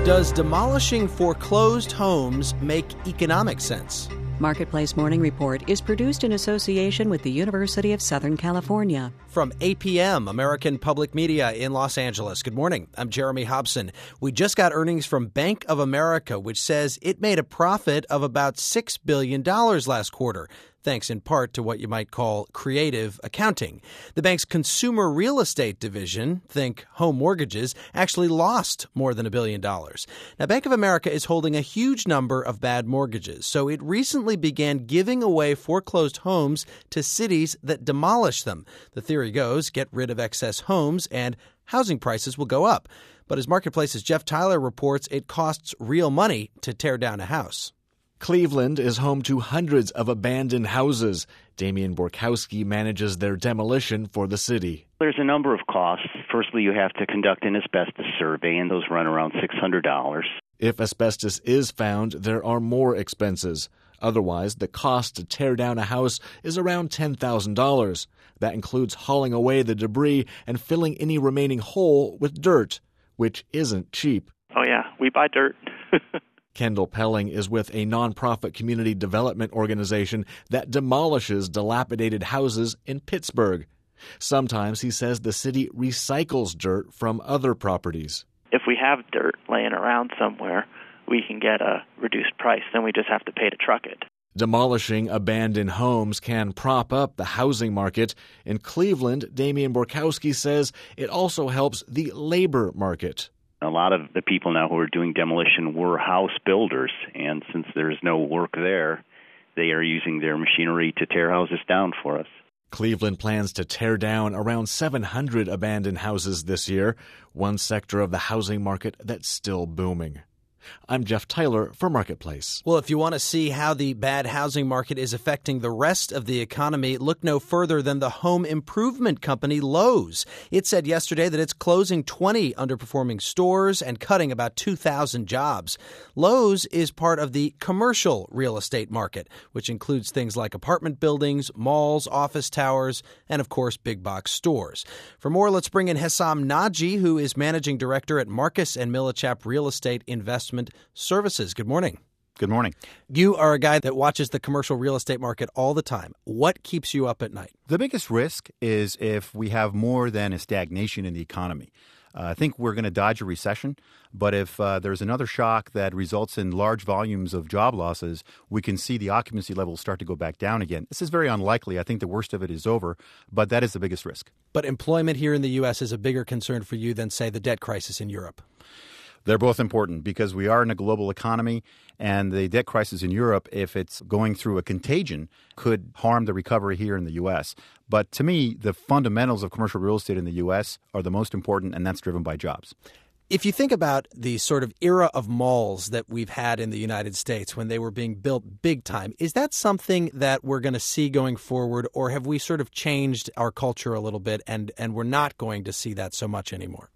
Does demolishing foreclosed homes make economic sense? Marketplace Morning Report is produced in association with the University of Southern California. From APM, American Public Media in Los Angeles. Good morning. I'm Jeremy Hobson. We just got earnings from Bank of America, which says it made a profit of about $6 billion last quarter, thanks in part to what you might call creative accounting. The bank's consumer real estate division, think home mortgages, actually lost more than $1 billion. Now, Bank of America is holding a huge number of bad mortgages, so it recently began giving away foreclosed homes to cities that demolish them. The theory goes, get rid of excess homes and housing prices will go up. But as Marketplace's Jeff Tyler reports, it costs real money to tear down a house. Cleveland is home to hundreds of abandoned houses. Damian Borkowski manages their demolition for the city. There's a number of costs. Firstly, you have to conduct an asbestos survey, and those run around $600. If asbestos is found, there are more expenses. Otherwise, the cost to tear down a house is around $10,000. That includes hauling away the debris and filling any remaining hole with dirt, which isn't cheap. Oh, yeah, we buy dirt. Kendall Pelling is with a nonprofit community development organization that demolishes dilapidated houses in Pittsburgh. Sometimes, he says, the city recycles dirt from other properties. If we have dirt laying around somewhere, we can get a reduced price. Then we just have to pay to truck it. Demolishing abandoned homes can prop up the housing market. In Cleveland, Damian Borkowski says it also helps the labor market. A lot of the people now who are doing demolition were house builders, and since there's no work there, they are using their machinery to tear houses down for us. Cleveland plans to tear down around 700 abandoned houses this year, one sector of the housing market that's still booming. I'm Jeff Tyler for Marketplace. Well, if you want to see how the bad housing market is affecting the rest of the economy, look no further than the home improvement company Lowe's. It said yesterday that it's closing 20 underperforming stores and cutting about 2,000 jobs. Lowe's is part of the commercial real estate market, which includes things like apartment buildings, malls, office towers, and, of course, big box stores. For more, let's bring in Hessam Naji, who is managing director at Marcus & Millichap Real Estate Investment Services. Good morning. Good morning. You are a guy that watches the commercial real estate market all the time. What keeps you up at night? The biggest risk is if we have more than a stagnation in the economy. I think we're going to dodge a recession, but if there's another shock that results in large volumes of job losses, we can see the occupancy levels start to go back down again. This is very unlikely. I think the worst of it is over, but that is the biggest risk. But employment here in the U.S. is a bigger concern for you than, say, the debt crisis in Europe. They're both important because we are in a global economy, and the debt crisis in Europe, if it's going through a contagion, could harm the recovery here in the U.S. But to me, the fundamentals of commercial real estate in the U.S. are the most important, and that's driven by jobs. If you think about the sort of era of malls that we've had in the United States when they were being built big time, is that something that we're going to see going forward, or have we sort of changed our culture a little bit and we're not going to see that so much anymore?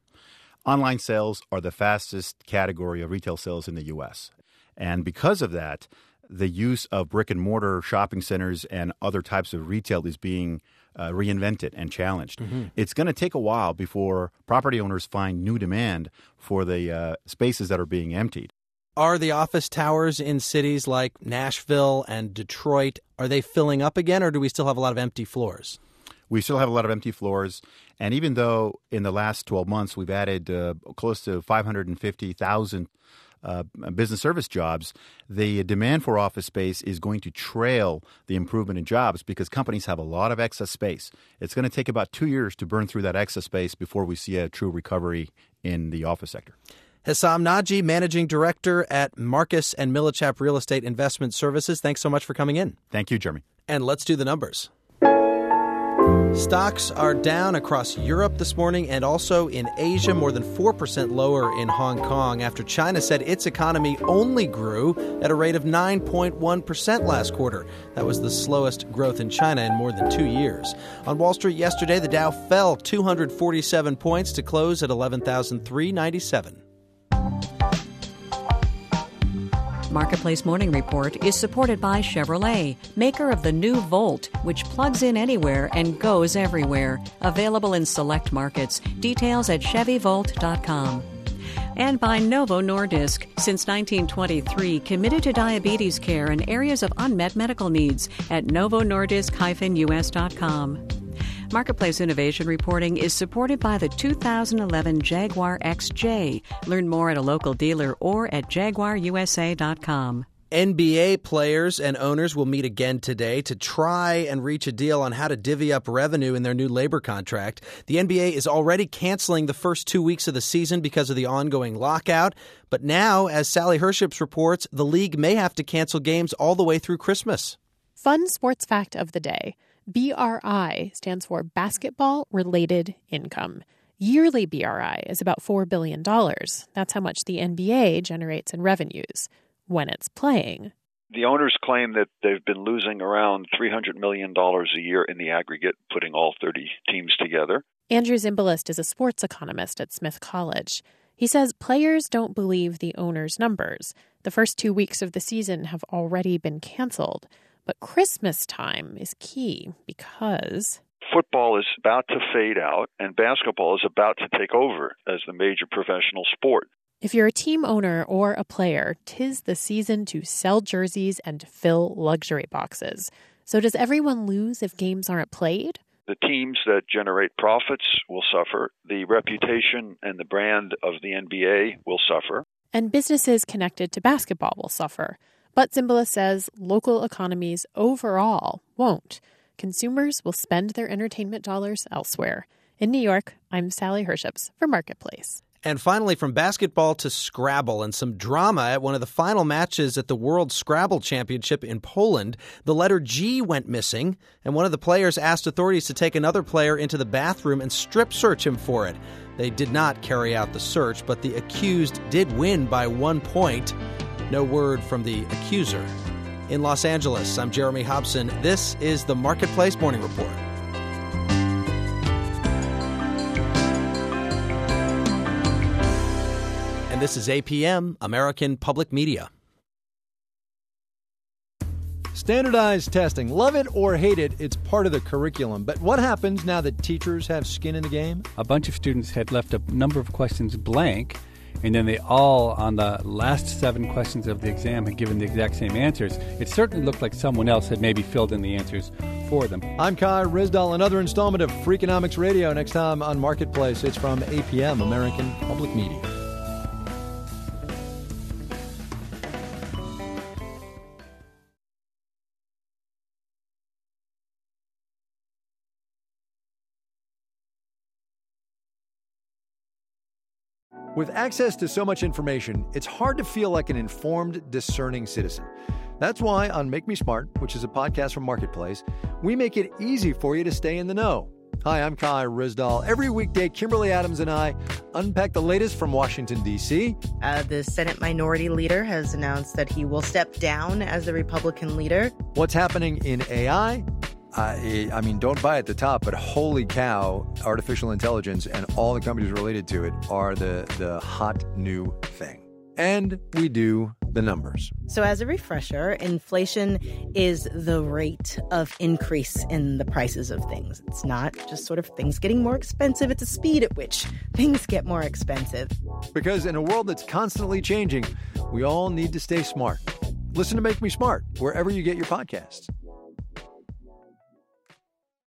Online sales are the fastest category of retail sales in the U.S. And because of that, the use of brick-and-mortar shopping centers and other types of retail is being reinvented and challenged. Mm-hmm. It's going to take a while before property owners find new demand for the spaces that are being emptied. Are the office towers in cities like Nashville and Detroit, are they filling up again, or do we still have a lot of empty floors? We still have a lot of empty floors, and even though in the last 12 months we've added close to 550,000 business service jobs, the demand for office space is going to trail the improvement in jobs because companies have a lot of excess space. It's going to take about 2 years to burn through that excess space before we see a true recovery in the office sector. Hessam Naji, Managing Director at Marcus & Millichap Real Estate Investment Services. Thanks so much for coming in. Thank you, Jeremy. And let's do the numbers. Stocks are down across Europe this morning and also in Asia, more than 4% lower in Hong Kong after China said its economy only grew at a rate of 9.1% last quarter. That was the slowest growth in China in more than 2 years. On Wall Street yesterday, the Dow fell 247 points to close at 11,397. Marketplace Morning Report is supported by Chevrolet, maker of the new Volt, which plugs in anywhere and goes everywhere. Available in select markets. Details at ChevyVolt.com. And by Novo Nordisk, since 1923, committed to diabetes care and areas of unmet medical needs at novonordisk-us.com. Marketplace Innovation Reporting is supported by the 2011 Jaguar XJ. Learn more at a local dealer or at jaguarusa.com. NBA players and owners will meet again today to try and reach a deal on how to divvy up revenue in their new labor contract. The NBA is already canceling the first 2 weeks of the season because of the ongoing lockout. But now, as Sally Herships reports, the league may have to cancel games all the way through Christmas. Fun sports fact of the day. BRI stands for Basketball-Related Income. Yearly BRI is about $4 billion. That's how much the NBA generates in revenues when it's playing. The owners claim that they've been losing around $300 million a year in the aggregate, putting all 30 teams together. Andrew Zimbalist is a sports economist at Smith College. He says players don't believe the owners' numbers. The first 2 weeks of the season have already been canceled. But Christmas time is key because football is about to fade out and basketball is about to take over as the major professional sport. If you're a team owner or a player, 'tis the season to sell jerseys and fill luxury boxes. So does everyone lose if games aren't played? The teams that generate profits will suffer. The reputation and the brand of the NBA will suffer. And businesses connected to basketball will suffer. But Zimbalist says local economies overall won't. Consumers will spend their entertainment dollars elsewhere. In New York, I'm Sally Herships for Marketplace. And finally, from basketball to Scrabble and some drama at one of the final matches at the World Scrabble Championship in Poland. The letter G went missing, and one of the players asked authorities to take another player into the bathroom and strip search him for it. They did not carry out the search, but the accused did win by 1 point. No word from the accuser. In Los Angeles, I'm Jeremy Hobson. This is the Marketplace Morning Report. And this is APM, American Public Media. Standardized testing. Love it or hate it, it's part of the curriculum. But what happens now that teachers have skin in the game? A bunch of students had left a number of questions blank, and then they all, on the last 7 questions of the exam, had given the exact same answers. It certainly looked like someone else had maybe filled in the answers for them. I'm Kai Ryssdal. Another installment of Freakonomics Radio next time on Marketplace. It's from APM, American Public Media. With access to so much information, it's hard to feel like an informed, discerning citizen. That's why on Make Me Smart, which is a podcast from Marketplace, we make it easy for you to stay in the know. Hi, I'm Kai Ryssdal. Every weekday, Kimberly Adams and I unpack the latest from Washington, D.C. The Senate Minority Leader has announced that he will step down as the Republican leader. What's happening in AI? I mean, don't buy at the top, but holy cow, artificial intelligence and all the companies related to it are the hot new thing. And we do the numbers. So as a refresher, inflation is the rate of increase in the prices of things. It's not just sort of things getting more expensive. It's the speed at which things get more expensive. Because in a world that's constantly changing, we all need to stay smart. Listen to Make Me Smart wherever you get your podcasts.